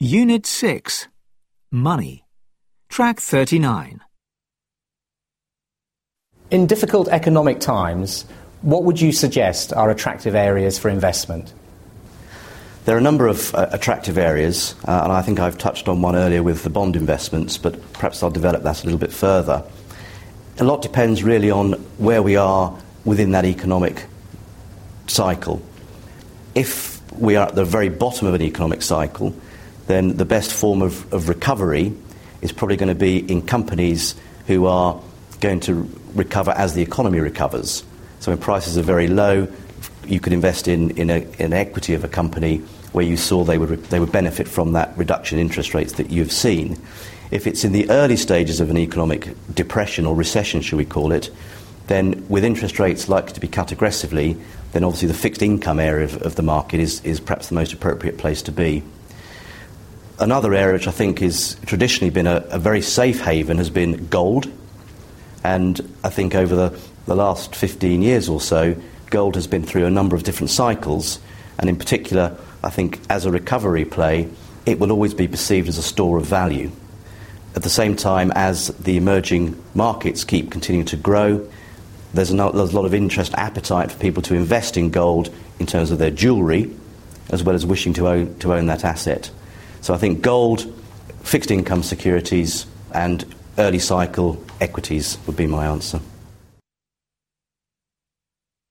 Unit 6. Money. Track 39. In difficult economic times, what would you suggest are attractive areas for investment? There are a number of attractive areas, and I think I've touched on one earlier with the bond investments, but perhaps I'll develop that a little bit further. A lot depends really on where we are within that economic cycle. If we are at the very bottom of an economic cycle, then the best form of recovery is probably going to be in companies who are going to recover as the economy recovers. So when prices are very low, you could invest in equity of a company where you saw they would benefit from that reduction in interest rates that you've seen. If it's in the early stages of an economic depression or recession, shall we call it, then with interest rates likely to be cut aggressively, then obviously the fixed income area of the market is perhaps the most appropriate place to be. Another area which I think has traditionally been a very safe haven has been gold. And I think over the last 15 years or so, gold has been through a number of different cycles. And in particular, I think as a recovery play, it will always be perceived as a store of value. At the same time as the emerging markets keep continuing to grow, there's a lot of interest, appetite for people to invest in gold in terms of their jewellery, as well as wishing to own that asset. So I think gold, fixed income securities and early cycle equities would be my answer.